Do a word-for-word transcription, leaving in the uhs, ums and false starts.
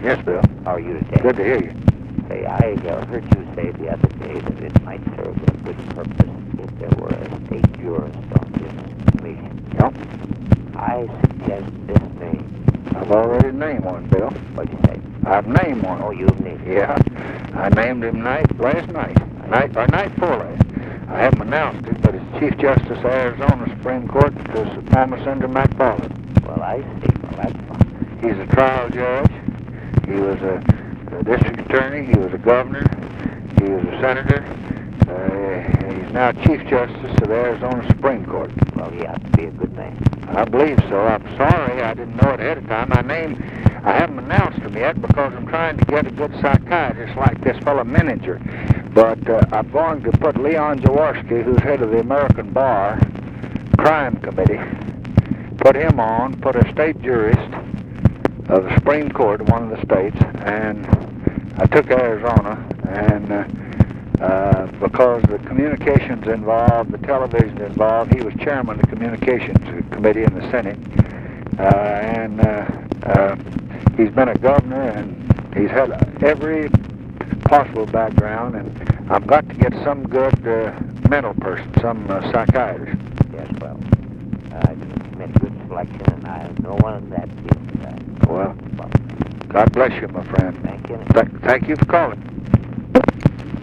Yes, Bill. How are you today? Good to hear you. Say, I uh, heard you say the other day that it might serve a good purpose if there were a state jurist on this commission. Yep. I suggest this name. I've already named one, Bill. What'd you say? I've named one. Oh, you've named it. Yeah. I named him night last night. Night or night before last. I haven't announced it, but it's Chief Justice of Arizona Supreme Court to Thomas Senator McFarland. Well, I see. Well, that's fine. He's a trial judge. He was a, a district attorney. He was a governor. He was a senator. Uh, he's now Chief Justice of the Arizona Supreme Court. Well, he ought to be a good man. I believe so. I'm sorry I didn't know it ahead of time. I named, I haven't announced him yet because I'm trying to get a good psychiatrist like this fellow Menninger. But uh, I'm going to put Leon Jaworski, who's head of the American Bar Crime Committee, put him on, put a state jurist of the Supreme Court of one of the states, and I took Arizona, and uh, uh, because the communications involved, the television involved, he was chairman of the Communications Committee in the Senate, uh, and uh, uh, he's been a governor, and he's had every possible background, and I've got to get some good uh, mental person, some uh, psychiatrist. Yes, well, uh, you made a good selection, and I know one of that is... Uh, Well, God bless you, my friend. Thank you. Th- thank you for calling.